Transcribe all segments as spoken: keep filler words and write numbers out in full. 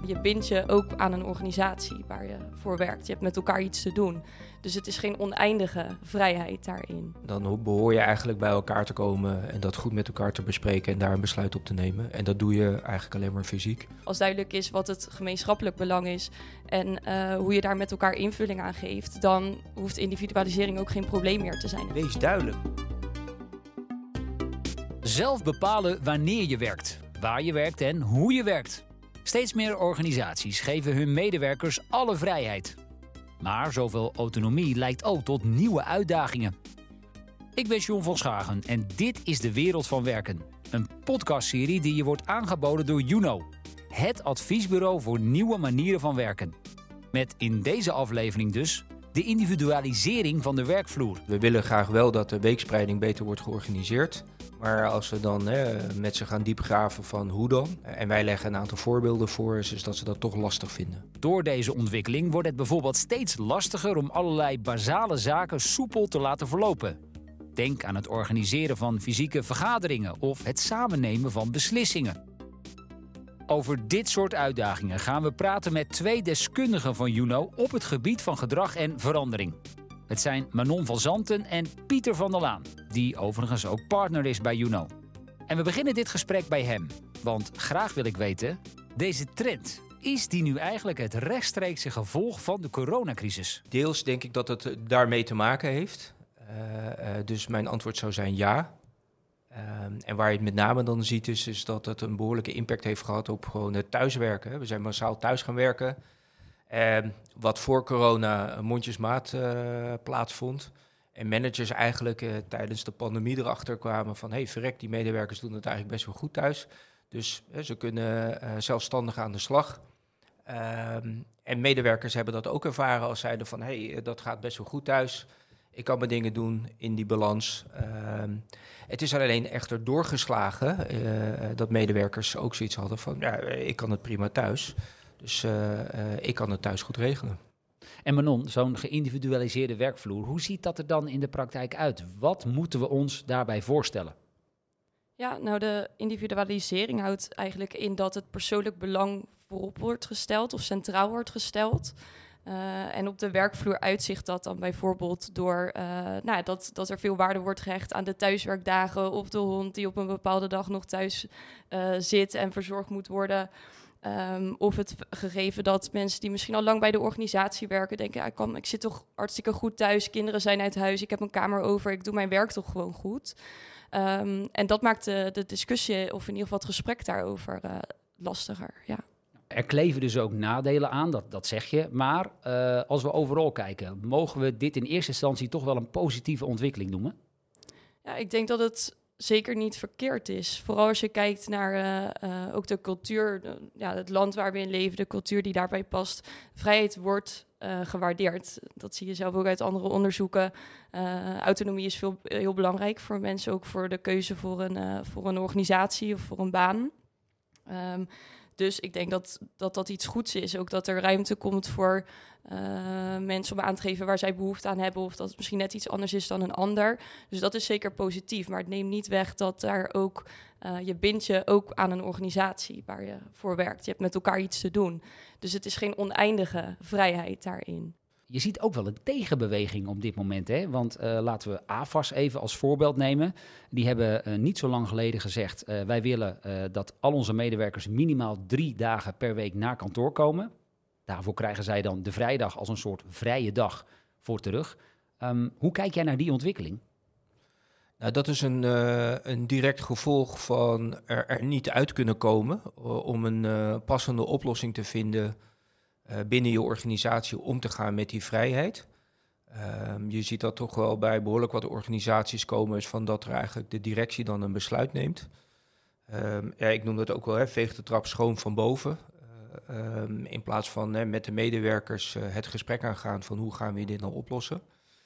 Je bindt je ook aan een organisatie waar je voor werkt. Je hebt met elkaar iets te doen. Dus het is geen oneindige vrijheid daarin. Dan behoor je eigenlijk bij elkaar te komen en dat goed met elkaar te bespreken en daar een besluit op te nemen. En dat doe je eigenlijk alleen maar fysiek. Als duidelijk is wat het gemeenschappelijk belang is en uh, hoe je daar met elkaar invulling aan geeft, dan hoeft individualisering ook geen probleem meer te zijn. Wees duidelijk. Zelf bepalen wanneer je werkt, waar je werkt en hoe je werkt. Steeds meer organisaties geven hun medewerkers alle vrijheid. Maar zoveel autonomie leidt ook tot nieuwe uitdagingen. Ik ben John van Schagen en dit is De Wereld van Werken. Een podcastserie die je wordt aangeboden door Juno. Het adviesbureau voor nieuwe manieren van werken. Met in deze aflevering dus de individualisering van de werkvloer. We willen graag wel dat de weekspreiding beter wordt georganiseerd. Maar als we dan hè, met ze gaan diepgraven van hoe dan, en wij leggen een aantal voorbeelden voor, is dat ze dat toch lastig vinden. Door deze ontwikkeling wordt het bijvoorbeeld steeds lastiger om allerlei basale zaken soepel te laten verlopen. Denk aan het organiseren van fysieke vergaderingen of het samennemen van beslissingen. Over dit soort uitdagingen gaan we praten met twee deskundigen van Juno op het gebied van gedrag en verandering. Het zijn Manon van Zanten en Pieter van der Laan, die overigens ook partner is bij Juno. En we beginnen dit gesprek bij hem, want graag wil ik weten, deze trend, is die nu eigenlijk het rechtstreekse gevolg van de coronacrisis? Deels denk ik dat het daarmee te maken heeft. Uh, uh, dus mijn antwoord zou zijn ja. Uh, en waar je het met name dan ziet is, is dat het een behoorlijke impact heeft gehad op gewoon het thuiswerken. We zijn massaal thuis gaan werken. Uh, wat voor corona mondjesmaat uh, plaatsvond. En managers eigenlijk uh, tijdens de pandemie erachter kwamen van, hé, hey, verrek, die medewerkers doen het eigenlijk best wel goed thuis. Dus uh, ze kunnen uh, zelfstandig aan de slag. Uh, en medewerkers hebben dat ook ervaren als zeiden van, hé, hey, dat gaat best wel goed thuis. Ik kan mijn dingen doen in die balans. Uh, het is alleen echter doorgeslagen uh, dat medewerkers ook zoiets hadden van, ja, ik kan het prima thuis. Dus uh, uh, ik kan het thuis goed regelen. En Manon, zo'n geïndividualiseerde werkvloer, hoe ziet dat er dan in de praktijk uit? Wat moeten we ons daarbij voorstellen? Ja, nou de individualisering houdt eigenlijk in dat het persoonlijk belang voorop wordt gesteld of centraal wordt gesteld. Uh, en op de werkvloer uitzicht dat dan bijvoorbeeld door uh, nou, dat, dat er veel waarde wordt gehecht aan de thuiswerkdagen of de hond die op een bepaalde dag nog thuis uh, zit en verzorgd moet worden. Um, of het gegeven dat mensen die misschien al lang bij de organisatie werken denken, ja, ik, kan, ik zit toch hartstikke goed thuis, kinderen zijn uit huis, ik heb een kamer over, ik doe mijn werk toch gewoon goed. Um, en dat maakt de, de discussie, of in ieder geval het gesprek daarover, uh, lastiger, ja. Er kleven dus ook nadelen aan, dat, dat zeg je. Maar uh, als we overal kijken, mogen we dit in eerste instantie toch wel een positieve ontwikkeling noemen? Ja, ik denk dat het zeker niet verkeerd is. Vooral als je kijkt naar uh, uh, ook de cultuur, de, ja, het land waar we in leven, de cultuur die daarbij past. Vrijheid wordt uh, gewaardeerd. Dat zie je zelf ook uit andere onderzoeken. Uh, autonomie is veel, heel belangrijk voor mensen, ook voor de keuze voor een, uh, voor een organisatie of voor een baan. Um, Dus ik denk dat, dat dat iets goeds is. Ook dat er ruimte komt voor uh, mensen om aan te geven waar zij behoefte aan hebben. Of dat het misschien net iets anders is dan een ander. Dus dat is zeker positief. Maar het neemt niet weg dat daar ook, uh, je bindt je ook aan een organisatie waar je voor werkt. Je hebt met elkaar iets te doen. Dus het is geen oneindige vrijheid daarin. Je ziet ook wel een tegenbeweging op dit moment, hè? Want uh, laten we A F A S even als voorbeeld nemen. Die hebben uh, niet zo lang geleden gezegd, uh, wij willen uh, dat al onze medewerkers minimaal drie dagen per week naar kantoor komen. Daarvoor krijgen zij dan de vrijdag als een soort vrije dag voor terug. Um, hoe kijk jij naar die ontwikkeling? Nou, dat is een, uh, een direct gevolg van er, er niet uit kunnen komen uh, om een uh, passende oplossing te vinden Uh, binnen je organisatie om te gaan met die vrijheid. Uh, je ziet dat toch wel bij behoorlijk wat organisaties komen, is van dat er eigenlijk de directie dan een besluit neemt. Uh, ja, ik noem dat ook wel, hè, veeg de trap schoon van boven. Uh, um, in plaats van hè, met de medewerkers uh, het gesprek aangaan van hoe gaan we dit nou oplossen.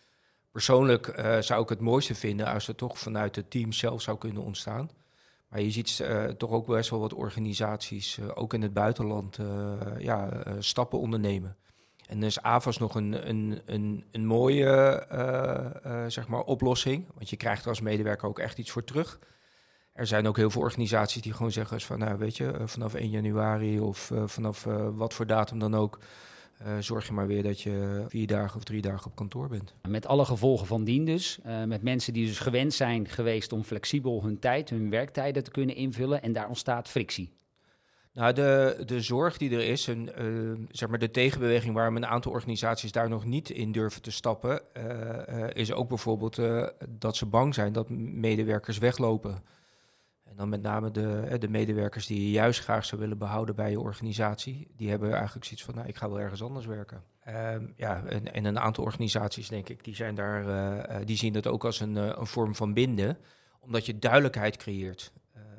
Persoonlijk uh, zou ik het mooiste vinden als het toch vanuit het team zelf zou kunnen ontstaan. Maar je ziet uh, toch ook best wel wat organisaties, uh, ook in het buitenland, uh, ja, uh, stappen ondernemen. En dan is A F A S nog een, een, een, een mooie uh, uh, zeg maar oplossing, want je krijgt er als medewerker ook echt iets voor terug. Er zijn ook heel veel organisaties die gewoon zeggen van, nou weet je, uh, vanaf één januari of uh, vanaf uh, wat voor datum dan ook, uh, zorg je maar weer dat je vier dagen of drie dagen op kantoor bent. Met alle gevolgen van dien dus. Uh, met mensen die dus gewend zijn geweest om flexibel hun tijd, hun werktijden te kunnen invullen en daar ontstaat frictie. Nou, de, de zorg die er is, en uh, zeg maar de tegenbeweging waarom een aantal organisaties daar nog niet in durven te stappen, uh, uh, is ook bijvoorbeeld uh, dat ze bang zijn dat medewerkers weglopen. En dan met name de, de medewerkers die je juist graag zou willen behouden bij je organisatie, die hebben eigenlijk zoiets van, nou, ik ga wel ergens anders werken. Um, ja, en, en een aantal organisaties, denk ik, die zijn daar, uh, die zien dat ook als een, uh, een vorm van binden, omdat je duidelijkheid creëert.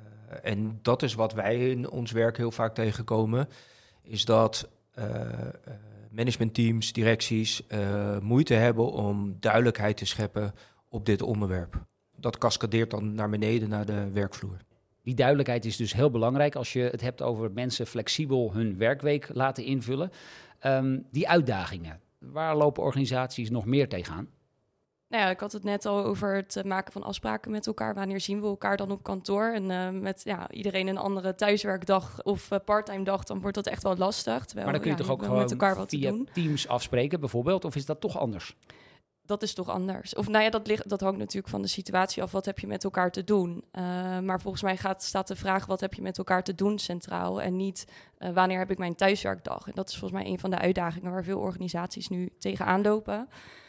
En dat is wat wij in ons werk heel vaak tegenkomen, is dat uh, managementteams, directies uh, moeite hebben om duidelijkheid te scheppen op dit onderwerp. Dat cascadeert dan naar beneden, naar de werkvloer. Die duidelijkheid is dus heel belangrijk als je het hebt over mensen flexibel hun werkweek laten invullen. Um, die uitdagingen, waar lopen organisaties nog meer tegenaan? Nou ja, ik had het net al over het maken van afspraken met elkaar. Wanneer zien we elkaar dan op kantoor? En uh, met ja, iedereen een andere thuiswerkdag of uh, parttime dag, dan wordt dat echt wel lastig. Terwijl, maar dan kun je ja, toch ook met gewoon elkaar wat via te doen. Teams afspreken bijvoorbeeld? Of is dat toch anders? Dat is toch anders. Of nou ja, dat, ligt, dat hangt natuurlijk van de situatie af. Wat heb je met elkaar te doen? Uh, maar volgens mij gaat, staat de vraag, wat heb je met elkaar te doen centraal? En niet, uh, wanneer heb ik mijn thuiswerkdag? En dat is volgens mij een van de uitdagingen waar veel organisaties nu tegenaan lopen.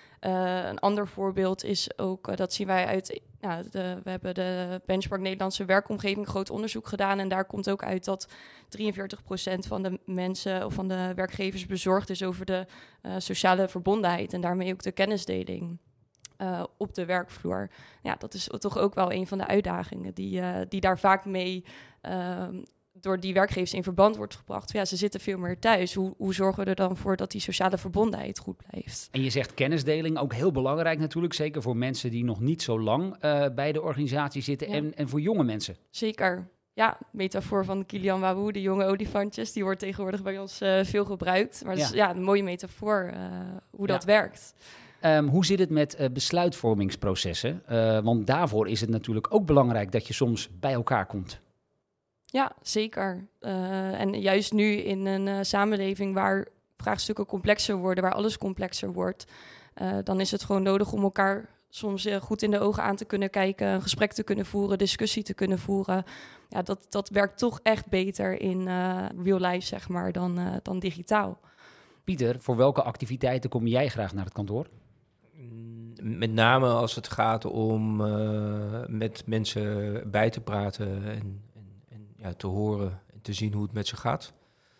Uh, een ander voorbeeld is ook, uh, dat zien wij uit, nou, de, we hebben de Benchmark Nederlandse werkomgeving groot onderzoek gedaan. En daar komt ook uit dat drieënveertig procent van de mensen of van de werkgevers bezorgd is over de uh, sociale verbondenheid. En daarmee ook de kennisdeling uh, op de werkvloer. Ja, dat is toch ook wel een van de uitdagingen die, uh, die daar vaak mee Uh, door die werkgevers in verband wordt gebracht. Ja, ze zitten veel meer thuis. Hoe, hoe zorgen we er dan voor dat die sociale verbondenheid goed blijft? En je zegt kennisdeling, ook heel belangrijk natuurlijk. Zeker voor mensen die nog niet zo lang uh, bij de organisatie zitten. Ja. En, en voor jonge mensen. Zeker. Ja, metafoor van Kilian Wahoo, de jonge olifantjes. Die wordt tegenwoordig bij ons uh, veel gebruikt. Maar ja. Het is ja, een mooie metafoor uh, hoe ja. dat werkt. Um, hoe zit het met uh, besluitvormingsprocessen? Uh, want daarvoor is het natuurlijk ook belangrijk dat je soms bij elkaar komt. Ja, zeker. Uh, en juist nu in een uh, samenleving waar vraagstukken complexer worden, waar alles complexer wordt, uh, dan is het gewoon nodig om elkaar soms uh, goed in de ogen aan te kunnen kijken, een gesprek te kunnen voeren, discussie te kunnen voeren. Ja, dat, dat werkt toch echt beter in uh, real life, zeg maar, dan, uh, dan digitaal. Pieter, voor welke activiteiten kom jij graag naar het kantoor? Met name als het gaat om uh, met mensen bij te praten en Ja, te horen en te zien hoe het met ze gaat.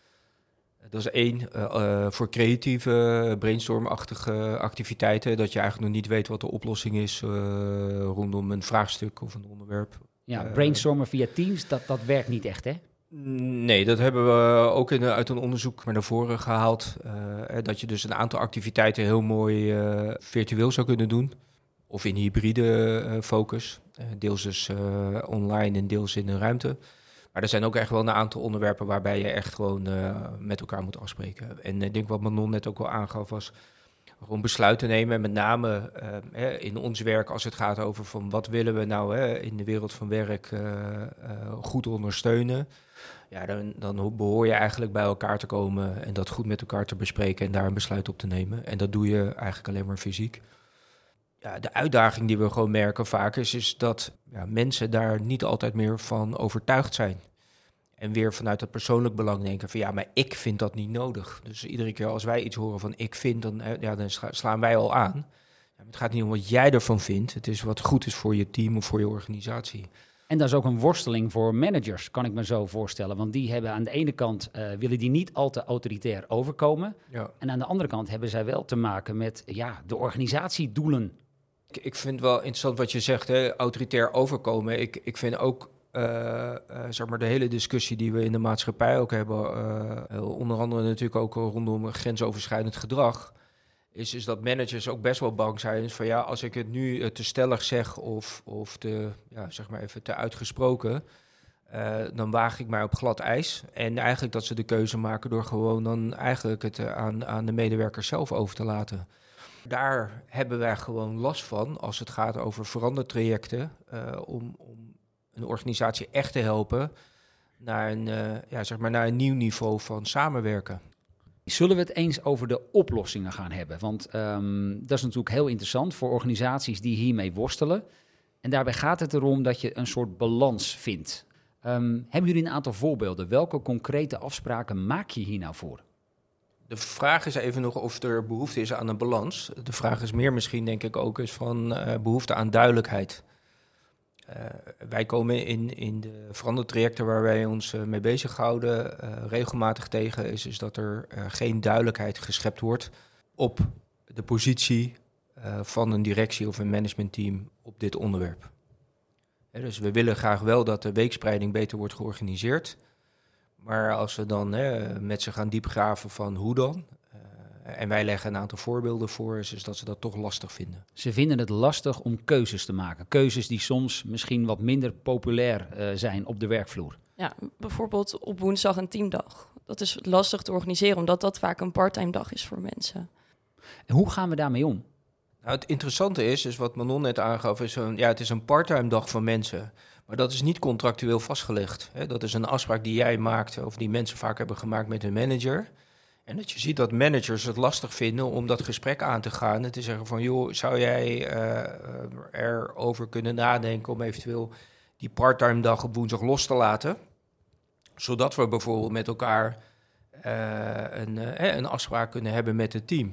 Dat is één. Uh, uh, voor creatieve, brainstormachtige activiteiten, dat je eigenlijk nog niet weet wat de oplossing is uh, rondom een vraagstuk of een onderwerp. Ja, brainstormen via Teams, dat, dat werkt niet echt, hè? Nee, dat hebben we ook in, uit een onderzoek naar voren gehaald. Uh, dat je dus een aantal activiteiten heel mooi uh, virtueel zou kunnen doen. Of in hybride uh, focus. Uh, deels dus uh, online en deels in een ruimte. Maar er zijn ook echt wel een aantal onderwerpen waarbij je echt gewoon uh, met elkaar moet afspreken. En ik denk wat Manon net ook al aangaf was gewoon besluiten nemen. En met name uh, hè, in ons werk als het gaat over van wat willen we nou hè, in de wereld van werk uh, uh, goed ondersteunen. Ja, dan, dan behoor je eigenlijk bij elkaar te komen en dat goed met elkaar te bespreken en daar een besluit op te nemen. En dat doe je eigenlijk alleen maar fysiek. Ja, de uitdaging die we gewoon merken vaak is, is dat ja, mensen daar niet altijd meer van overtuigd zijn. En weer vanuit het persoonlijk belang denken van ja, maar ik vind dat niet nodig. Dus iedere keer als wij iets horen van ik vind, dan, ja, dan slaan wij al aan. Ja, het gaat niet om wat jij ervan vindt. Het is wat goed is voor je team of voor je organisatie. En dat is ook een worsteling voor managers, kan ik me zo voorstellen. Want die hebben aan de ene kant, uh, willen die niet al te autoritair overkomen. Ja. En aan de andere kant hebben zij wel te maken met ja, de organisatiedoelen. Ik, ik vind wel interessant wat je zegt, hè, autoritair overkomen. Ik, ik vind ook uh, uh, zeg maar de hele discussie die we in de maatschappij ook hebben, uh, onder andere natuurlijk ook rondom grensoverschrijdend gedrag, is, is dat managers ook best wel bang zijn van ja, als ik het nu uh, te stellig zeg of, of te, ja, zeg maar even te uitgesproken, uh, dan waag ik mij op glad ijs. En eigenlijk dat ze de keuze maken door gewoon dan eigenlijk het uh, aan, aan de medewerkers zelf over te laten. Daar hebben wij gewoon last van als het gaat over verandertrajecten, uh, om, om een organisatie echt te helpen naar een, uh, ja, zeg maar naar een nieuw niveau van samenwerken. Zullen we het eens over de oplossingen gaan hebben? Want um, dat is natuurlijk heel interessant voor organisaties die hiermee worstelen. En daarbij gaat het erom dat je een soort balans vindt. Um, hebben jullie een aantal voorbeelden? Welke concrete afspraken maak je hier nou voor? De vraag is even nog of er behoefte is aan een balans. De vraag is meer misschien, denk ik, ook eens van uh, behoefte aan duidelijkheid. Uh, wij komen in, in de verandertrajecten waar wij ons uh, mee bezighouden uh, regelmatig tegen, is, is dat er uh, geen duidelijkheid geschept wordt op de positie uh, van een directie of een managementteam op dit onderwerp. He, dus we willen graag wel dat de weekspreiding beter wordt georganiseerd. Maar als we dan hè, met ze gaan diepgraven van hoe dan, uh, en wij leggen een aantal voorbeelden voor, is, is dat ze dat toch lastig vinden. Ze vinden het lastig om keuzes te maken. Keuzes die soms misschien wat minder populair uh, zijn op de werkvloer. Ja, bijvoorbeeld op woensdag een teamdag. Dat is lastig te organiseren, omdat dat vaak een parttime dag is voor mensen. En hoe gaan we daarmee om? Nou, het interessante is, is wat Manon net aangaf, is een, ja, het is een parttime dag van mensen. Maar dat is niet contractueel vastgelegd. Hè. Dat is een afspraak die jij maakt, of die mensen vaak hebben gemaakt met hun manager. En dat je ziet dat managers het lastig vinden om dat gesprek aan te gaan. En te zeggen van, joh, zou jij uh, erover kunnen nadenken om eventueel die parttime dag op woensdag los te laten? Zodat we bijvoorbeeld met elkaar uh, een, uh, een afspraak kunnen hebben met het team.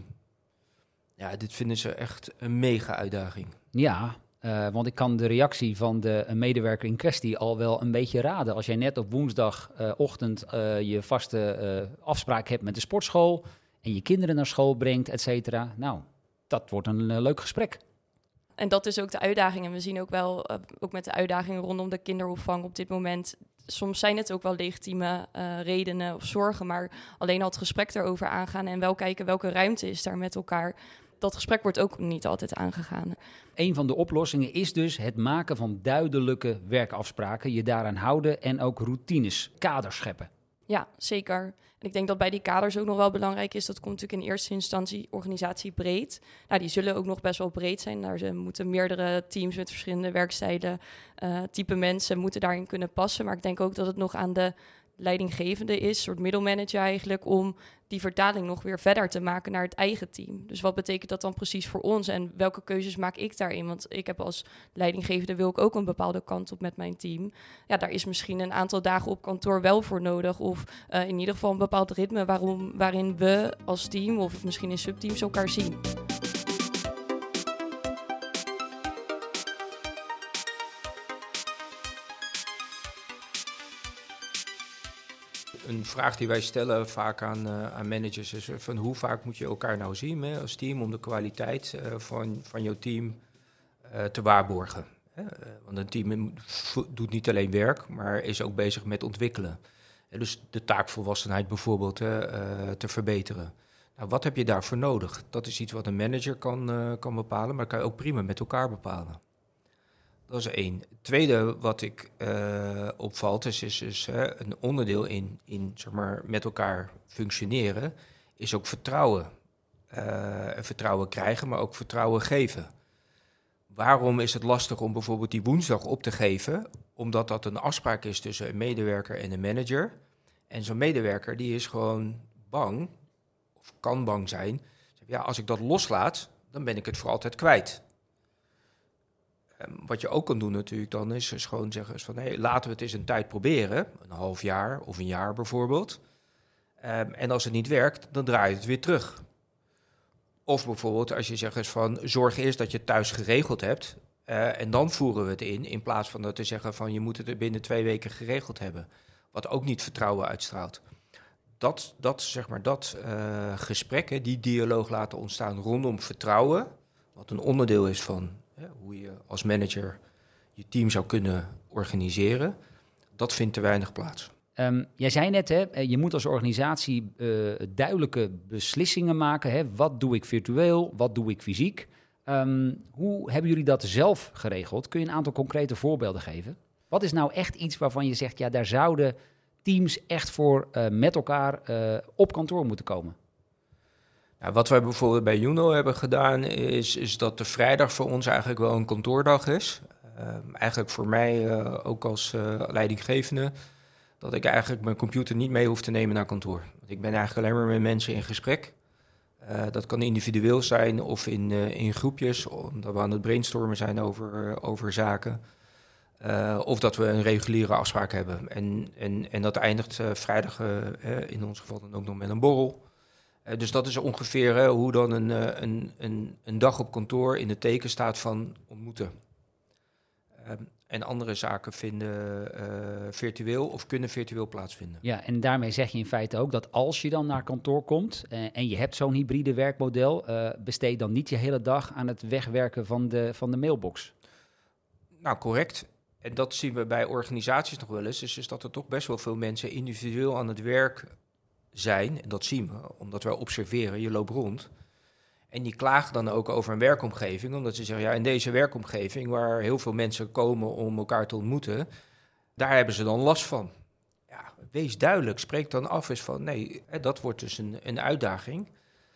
Ja, dit vinden ze echt een mega uitdaging. Ja, uh, want ik kan de reactie van de medewerker in kwestie al wel een beetje raden. Als jij net op woensdagochtend uh, uh, je vaste uh, afspraak hebt met de sportschool en je kinderen naar school brengt, et cetera. Nou, dat wordt een uh, leuk gesprek. En dat is ook de uitdaging. En we zien ook wel, uh, ook met de uitdagingen rondom de kinderopvang op dit moment, soms zijn het ook wel legitieme uh, redenen of zorgen, maar alleen al het gesprek erover aangaan en wel kijken welke ruimte is daar met elkaar. Dat gesprek wordt ook niet altijd aangegaan. Een van de oplossingen is dus het maken van duidelijke werkafspraken, je daaraan houden en ook routines, kaders scheppen. Ja, zeker. En ik denk dat bij die kaders ook nog wel belangrijk is, dat komt natuurlijk in eerste instantie organisatiebreed. Nou, die zullen ook nog best wel breed zijn. Daar moeten meerdere teams met verschillende werkstijlen, uh, type mensen moeten daarin kunnen passen. Maar ik denk ook dat het nog aan de leidinggevende is, een soort middelmanager eigenlijk, om die vertaling nog weer verder te maken naar het eigen team. Dus wat betekent dat dan precies voor ons en welke keuzes maak ik daarin? Want ik heb als leidinggevende wil ik ook een bepaalde kant op met mijn team. Ja, daar is misschien een aantal dagen op kantoor wel voor nodig of uh, in ieder geval een bepaald ritme waarom, waarin we als team of misschien in subteams elkaar zien. Een vraag die wij stellen vaak aan, uh, aan managers is van hoe vaak moet je elkaar nou zien hè, als team om de kwaliteit uh, van, van jouw team uh, te waarborgen. Hè? Uh, want een team doet niet alleen werk, maar is ook bezig met ontwikkelen. Uh, dus de taakvolwassenheid bijvoorbeeld uh, uh, te verbeteren. Nou, wat heb je daarvoor nodig? Dat is iets wat een manager kan, uh, kan bepalen, maar dat kan je ook prima met elkaar bepalen. Dat is één. Het tweede wat ik uh, opvalt is, is, is uh, een onderdeel in, in zeg maar, met elkaar functioneren, is ook vertrouwen. Uh, vertrouwen krijgen, maar ook vertrouwen geven. Waarom is het lastig om bijvoorbeeld die woensdag op te geven? Omdat dat een afspraak is tussen een medewerker en een manager. En zo'n medewerker die is gewoon bang, of kan bang zijn. Ja, als ik dat loslaat, dan ben ik het voor altijd kwijt. Um, wat je ook kan doen natuurlijk dan is, is gewoon zeggen is van hey, laten we het eens een tijd proberen, een half jaar of een jaar bijvoorbeeld. Um, en als het niet werkt, dan draai je het weer terug. Of bijvoorbeeld als je zegt is van zorg eerst dat je het thuis geregeld hebt uh, en dan voeren we het in, in plaats van dat te zeggen van je moet het binnen twee weken geregeld hebben. Wat ook niet vertrouwen uitstraalt. Dat, dat zeg maar dat uh, gesprek, hè, die dialoog laten ontstaan rondom vertrouwen, wat een onderdeel is van ja, hoe je als manager je team zou kunnen organiseren, dat vindt te weinig plaats. Um, jij zei net, hè, je moet als organisatie uh, duidelijke beslissingen maken. Hè? Wat doe ik virtueel, wat doe ik fysiek? Um, hoe hebben jullie dat zelf geregeld? Kun je een aantal concrete voorbeelden geven? Wat is nou echt iets waarvan je zegt, ja, daar zouden teams echt voor uh, met elkaar uh, op kantoor moeten komen? Nou, wat wij bijvoorbeeld bij Juno hebben gedaan, is, is dat de vrijdag voor ons eigenlijk wel een kantoordag is. Uh, eigenlijk voor mij, uh, ook als uh, leidinggevende, dat ik eigenlijk mijn computer niet mee hoef te nemen naar kantoor. Want ik ben eigenlijk alleen maar met mensen in gesprek. Uh, dat kan individueel zijn of in, uh, in groepjes, omdat we aan het brainstormen zijn over, uh, over zaken. Uh, of dat we een reguliere afspraak hebben. En, en, en dat eindigt uh, vrijdag uh, uh, in ons geval dan ook nog met een borrel. Uh, dus dat is ongeveer uh, hoe dan een, uh, een, een, een dag op kantoor in het teken staat van ontmoeten. Uh, en andere zaken vinden uh, virtueel of kunnen virtueel plaatsvinden. Ja, en daarmee zeg je in feite ook dat als je dan naar kantoor komt uh, en je hebt zo'n hybride werkmodel, uh, besteed dan niet je hele dag aan het wegwerken van de, van de mailbox. Nou, correct. En dat zien we bij organisaties nog wel eens, is, is dat er toch best wel veel mensen individueel aan het werk zijn. En dat zien we, omdat wij observeren, je loopt rond. En die klagen dan ook over een werkomgeving, omdat ze zeggen, ja, in deze werkomgeving waar heel veel mensen komen om elkaar te ontmoeten, daar hebben ze dan last van. Ja, wees duidelijk, spreek dan af eens van, nee, dat wordt dus een, een uitdaging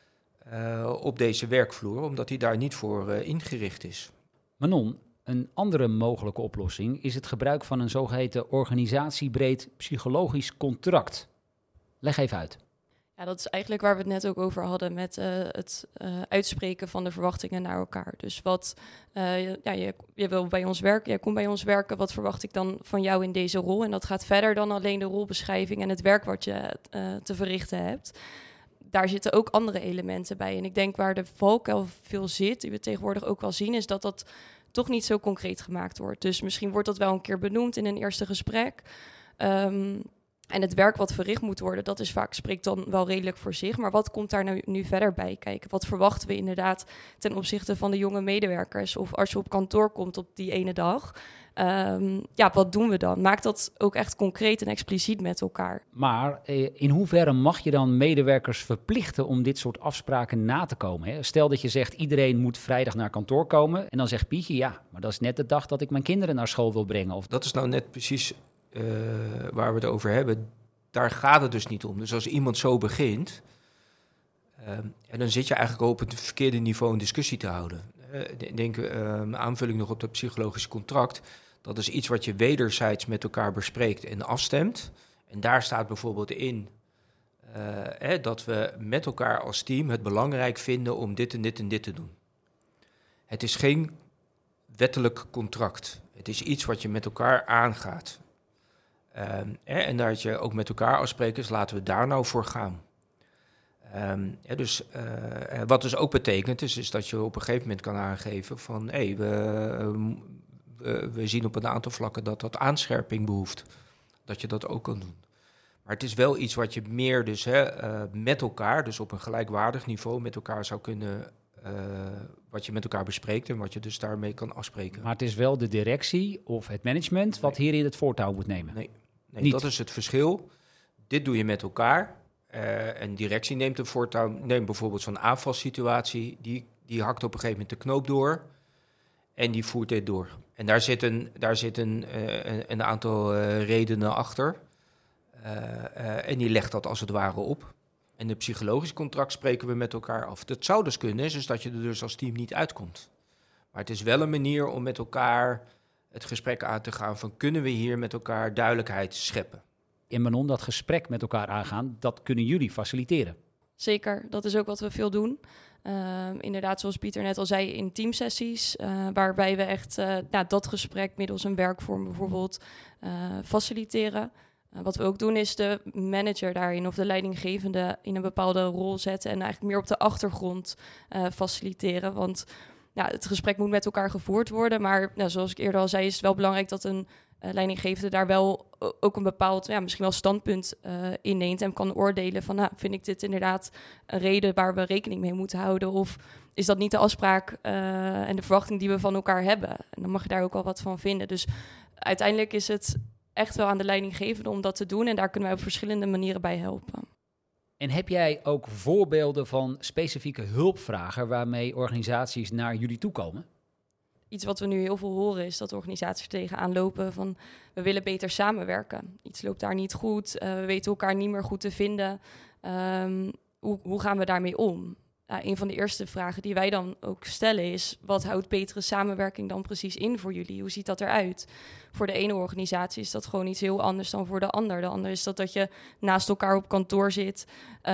uh, op deze werkvloer, omdat die daar niet voor uh, ingericht is. Manon, een andere mogelijke oplossing is het gebruik van een zogeheten organisatiebreed psychologisch contract. Leg even uit. Ja, dat is eigenlijk waar we het net ook over hadden met uh, het uh, uitspreken van de verwachtingen naar elkaar. Dus wat, uh, ja, je, je wil bij ons werken, jij komt bij ons werken, wat verwacht ik dan van jou in deze rol? En dat gaat verder dan alleen de rolbeschrijving en het werk wat je uh, te verrichten hebt. Daar zitten ook andere elementen bij. En ik denk waar de valkuil veel zit, die we tegenwoordig ook wel zien, is dat dat toch niet zo concreet gemaakt wordt. Dus misschien wordt dat wel een keer benoemd in een eerste gesprek. Um, en het werk wat verricht moet worden, dat is vaak, spreekt dan wel redelijk voor zich. Maar wat komt daar nu, nu verder bij kijken? Wat verwachten we inderdaad ten opzichte van de jonge medewerkers? Of als je op kantoor komt op die ene dag, um, ja, wat doen we dan? Maak dat ook echt concreet en expliciet met elkaar. Maar eh, in hoeverre mag je dan medewerkers verplichten om dit soort afspraken na te komen? Hè? Stel dat je zegt, iedereen moet vrijdag naar kantoor komen. En dan zegt Pietje, ja, maar dat is net de dag dat ik mijn kinderen naar school wil brengen. Of... Dat is nou net precies uh, waar we het over hebben. Daar gaat het dus niet om. Dus als iemand zo begint, uh, en dan zit je eigenlijk op het verkeerde niveau een discussie te houden. Uh, denk uh, aanvulling nog op dat psychologische contract. Dat is iets wat je wederzijds met elkaar bespreekt en afstemt. En daar staat bijvoorbeeld in uh, hè, dat we met elkaar als team het belangrijk vinden om dit en dit en dit te doen. Het is geen wettelijk contract. Het is iets wat je met elkaar aangaat. Um, hè, en dat je ook met elkaar afspreekt, dus laten we daar nou voor gaan. Um, hè, dus, uh, wat dus ook betekent, is, is dat je op een gegeven moment kan aangeven van, hé, hey, we, we, we zien op een aantal vlakken dat dat aanscherping behoeft. Dat je dat ook kan doen. Maar het is wel iets wat je meer dus hè, uh, met elkaar, dus op een gelijkwaardig niveau met elkaar zou kunnen, uh, wat je met elkaar bespreekt en wat je dus daarmee kan afspreken. Maar het is wel de directie of het management wat nee. hierin het voortouw moet nemen. Nee, nee dat is het verschil. Dit doe je met elkaar. Uh, en directie neemt een voortouw. Neem bijvoorbeeld zo'n aanvalssituatie. Die, die hakt op een gegeven moment de knoop door. En die voert dit door. En daar zit een, daar zit een, uh, een, een aantal uh, redenen achter. Uh, uh, en die legt dat als het ware op. En het psychologisch contract spreken we met elkaar af. Dat zou dus kunnen, is dus dat je er dus als team niet uitkomt. Maar het is wel een manier om met elkaar het gesprek aan te gaan van, kunnen we hier met elkaar duidelijkheid scheppen? En Manon, dat gesprek met elkaar aangaan, dat kunnen jullie faciliteren. Zeker, dat is ook wat we veel doen. Uh, inderdaad, zoals Pieter net al zei, in teamsessies, uh, waarbij we echt uh, nou, dat gesprek middels een werkvorm bijvoorbeeld uh, faciliteren. Uh, wat we ook doen is de manager daarin of de leidinggevende in een bepaalde rol zetten en eigenlijk meer op de achtergrond uh, faciliteren. Want ja, het gesprek moet met elkaar gevoerd worden, maar nou, zoals ik eerder al zei, is het wel belangrijk dat een uh, leidinggevende daar wel ook een bepaald, ja, misschien wel standpunt uh, inneemt en kan oordelen van, nou, vind ik dit inderdaad een reden waar we rekening mee moeten houden, of is dat niet de afspraak uh, en de verwachting die we van elkaar hebben? En dan mag je daar ook wel wat van vinden. Dus uiteindelijk is het echt wel aan de leidinggevende om dat te doen en daar kunnen wij op verschillende manieren bij helpen. En heb jij ook voorbeelden van specifieke hulpvragen waarmee organisaties naar jullie toe komen? Iets wat we nu heel veel horen is dat organisaties tegenaan lopen van, we willen beter samenwerken. Iets loopt daar niet goed, uh, we weten elkaar niet meer goed te vinden. Um, hoe, hoe gaan we daarmee om? Uh, een van de eerste vragen die wij dan ook stellen is, wat houdt betere samenwerking dan precies in voor jullie? Hoe ziet dat eruit? Voor de ene organisatie is dat gewoon iets heel anders dan voor de ander. De andere is dat, dat je naast elkaar op kantoor zit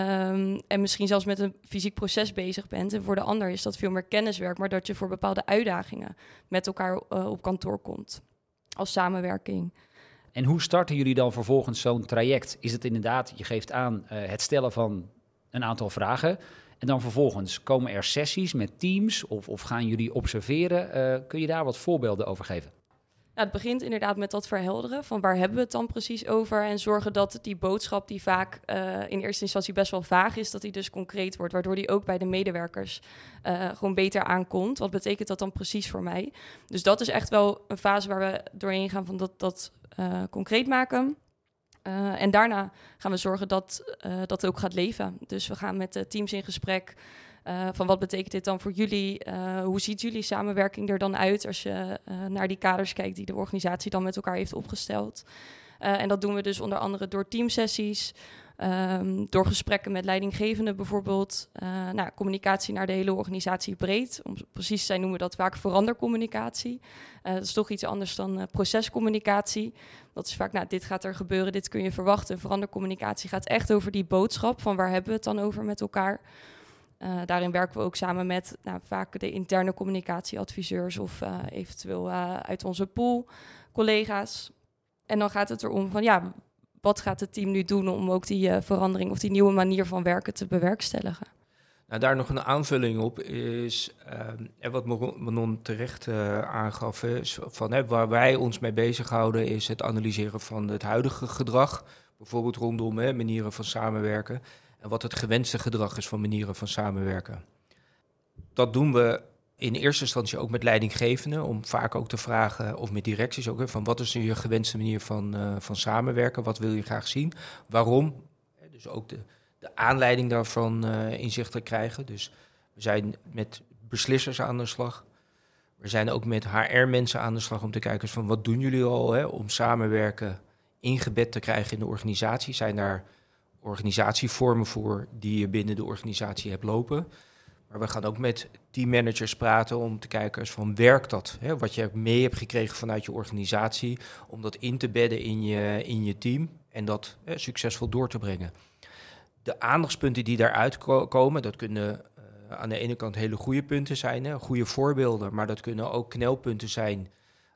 um, en misschien zelfs met een fysiek proces bezig bent. En voor de ander is dat veel meer kenniswerk, maar dat je voor bepaalde uitdagingen met elkaar uh, op kantoor komt als samenwerking. En hoe starten jullie dan vervolgens zo'n traject? Is het inderdaad, je geeft aan uh, het stellen van een aantal vragen en dan vervolgens komen er sessies met teams of, of gaan jullie observeren? Uh, kun je daar wat voorbeelden over geven? Nou, het begint inderdaad met dat verhelderen van waar hebben we het dan precies over en zorgen dat die boodschap die vaak uh, in eerste instantie best wel vaag is, dat die dus concreet wordt, waardoor die ook bij de medewerkers uh, gewoon beter aankomt. Wat betekent dat dan precies voor mij? Dus dat is echt wel een fase waar we doorheen gaan van dat, dat uh, concreet maken. Uh, en daarna gaan we zorgen dat uh, dat ook gaat leven. Dus we gaan met de teams in gesprek. Uh, van wat betekent dit dan voor jullie? Uh, hoe ziet jullie samenwerking er dan uit als je uh, naar die kaders kijkt die de organisatie dan met elkaar heeft opgesteld? Uh, en dat doen we dus onder andere door teamsessies, um, door gesprekken met leidinggevenden bijvoorbeeld. Uh, nou, communicatie naar de hele organisatie breed. Om precies te zijn noemen we dat vaak verandercommunicatie. Uh, dat is toch iets anders dan uh, procescommunicatie. Dat is vaak, nou, dit gaat er gebeuren, dit kun je verwachten. Verandercommunicatie gaat echt over die boodschap van waar hebben we het dan over met elkaar. Uh, daarin werken we ook samen met nou, vaak de interne communicatieadviseurs of uh, eventueel uh, uit onze pool collega's. En dan gaat het erom van ja, wat gaat het team nu doen om ook die uh, verandering of die nieuwe manier van werken te bewerkstelligen? Nou, daar nog een aanvulling op is, uh, en wat Manon terecht uh, aangaf, is van, hè, waar wij ons mee bezighouden is het analyseren van het huidige gedrag. Bijvoorbeeld rondom hè, manieren van samenwerken. En wat het gewenste gedrag is van manieren van samenwerken. Dat doen we in eerste instantie ook met leidinggevenden, om vaak ook te vragen, of met directies ook, hè, van wat is nu je gewenste manier van, uh, van samenwerken? Wat wil je graag zien? Waarom? Dus ook de, de aanleiding daarvan uh, inzichtelijk krijgen. Dus we zijn met beslissers aan de slag. We zijn ook met H R-mensen aan de slag om te kijken van wat doen jullie al hè, om samenwerken ingebed te krijgen in de organisatie? Zijn daar organisatievormen voor die je binnen de organisatie hebt lopen? Maar we gaan ook met teammanagers praten om te kijken van werkt dat? Hè, wat je mee hebt gekregen vanuit je organisatie, om dat in te bedden in je, in je team en dat hè, succesvol door te brengen. De aandachtspunten die daaruit ko- komen, dat kunnen uh, aan de ene kant hele goede punten zijn, hè, goede voorbeelden, maar dat kunnen ook knelpunten zijn,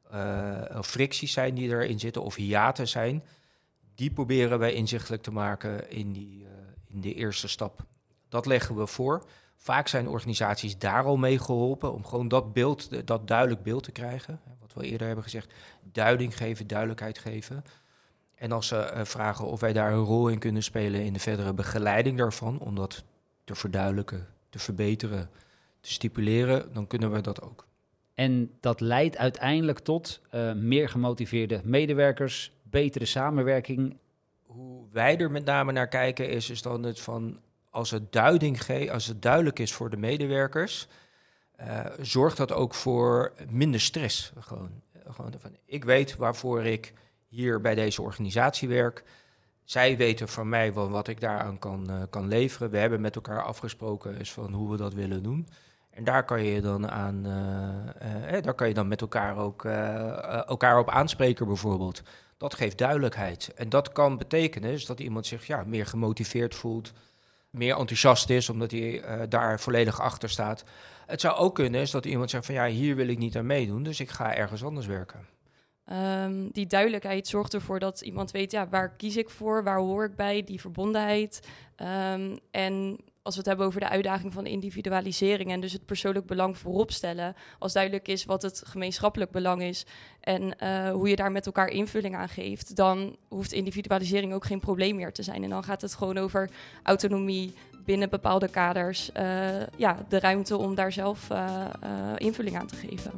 uh, of fricties zijn die erin zitten of hiaten zijn. Die proberen wij inzichtelijk te maken in, die, uh, in de eerste stap. Dat leggen we voor. Vaak zijn organisaties daar al mee geholpen om gewoon dat beeld, dat duidelijk beeld te krijgen. Wat we eerder hebben gezegd, duiding geven, duidelijkheid geven. En als ze uh, vragen of wij daar een rol in kunnen spelen in de verdere begeleiding daarvan, om dat te verduidelijken, te verbeteren, te stipuleren, dan kunnen we dat ook. En dat leidt uiteindelijk tot uh, meer gemotiveerde medewerkers, betere samenwerking. Hoe wij er met name naar kijken is, is dan het van als het duiding ge- als het duidelijk is voor de medewerkers, uh, zorgt dat ook voor minder stress. Gewoon, gewoon van, ik weet waarvoor ik hier bij deze organisatie werk. Zij weten van mij wel wat ik daaraan kan, uh, kan leveren. We hebben met elkaar afgesproken is van hoe we dat willen doen. En daar kan je dan aan, uh, uh, daar kan je dan met elkaar ook uh, uh, elkaar op aanspreken bijvoorbeeld. Dat geeft duidelijkheid. En dat kan betekenen dus dat iemand zich ja, meer gemotiveerd voelt, meer enthousiast is, omdat hij uh, daar volledig achter staat. Het zou ook kunnen is dat iemand zegt van ja, hier wil ik niet aan meedoen, dus ik ga ergens anders werken. Um, die duidelijkheid zorgt ervoor dat iemand weet, ja, waar kies ik voor, waar hoor ik bij, die verbondenheid. Um, en als we het hebben over de uitdaging van individualisering en dus het persoonlijk belang voorop stellen, als duidelijk is wat het gemeenschappelijk belang is en uh, hoe je daar met elkaar invulling aan geeft, dan hoeft individualisering ook geen probleem meer te zijn. En dan gaat het gewoon over autonomie binnen bepaalde kaders, uh, ja, de ruimte om daar zelf uh, uh, invulling aan te geven.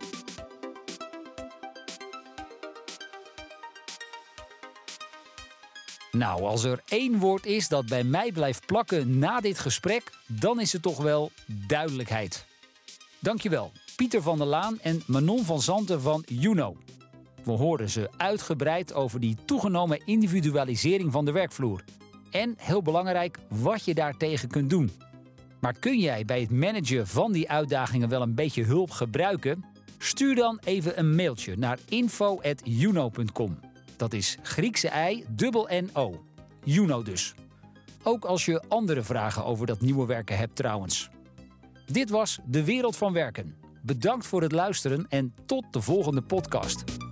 Nou, als er één woord is dat bij mij blijft plakken na dit gesprek, dan is het toch wel duidelijkheid. Dankjewel, Pieter van der Laan en Manon van Zanten van Juno. We hoorden ze uitgebreid over die toegenomen individualisering van de werkvloer. En, heel belangrijk, wat je daartegen kunt doen. Maar kun jij bij het managen van die uitdagingen wel een beetje hulp gebruiken? Stuur dan even een mailtje naar info at juno punt com. Dat is Griekse I, dubbel N O. Juno dus. Ook als je andere vragen over dat nieuwe werken hebt trouwens. Dit was De Wereld van Werken. Bedankt voor het luisteren en tot de volgende podcast.